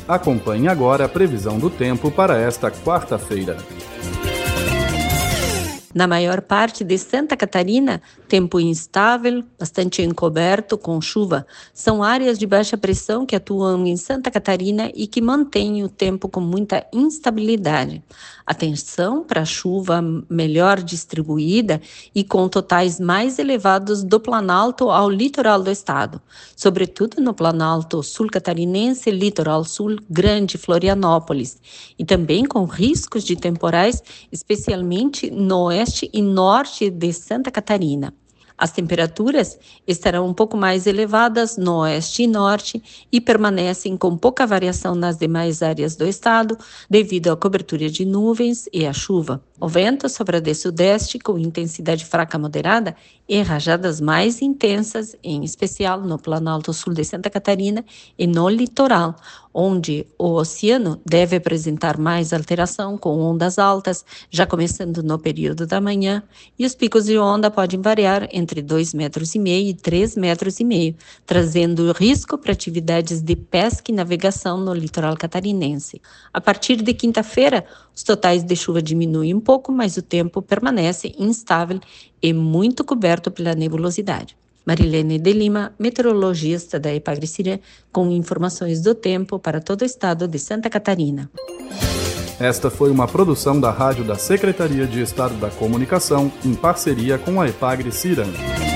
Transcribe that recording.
Acompanhe agora a previsão do tempo para esta quarta-feira. Na maior parte de Santa Catarina, tempo instável, bastante encoberto, com chuva. São áreas de baixa pressão que atuam em Santa Catarina e que mantêm o tempo com muita instabilidade. Atenção para a chuva melhor distribuída e com totais mais elevados do Planalto ao litoral do estado, sobretudo no Planalto sul catarinense, litoral sul, Grande Florianópolis, e também com riscos de temporais, especialmente no oeste e norte de Santa Catarina. As temperaturas estarão um pouco mais elevadas no oeste e norte e permanecem com pouca variação nas demais áreas do estado, devido à cobertura de nuvens e à chuva. O vento sopra de sudeste com intensidade fraca moderada e rajadas mais intensas, em especial no Planalto Sul de Santa Catarina e no litoral, onde o oceano deve apresentar mais alteração com ondas altas, já começando no período da manhã, e os picos de onda podem variar entre 2,5 metros e 3 metros e meio, trazendo risco para atividades de pesca e navegação no litoral catarinense. A partir de quinta-feira, os totais de chuva diminuem um pouco, mas o tempo permanece instável e muito coberto pela nebulosidade. Marilene de Lima, meteorologista da Epagre-Cirã, com informações do tempo para todo o estado de Santa Catarina. Esta foi uma produção da Rádio da Secretaria de Estado da Comunicação, em parceria com a Epagre-Cirã.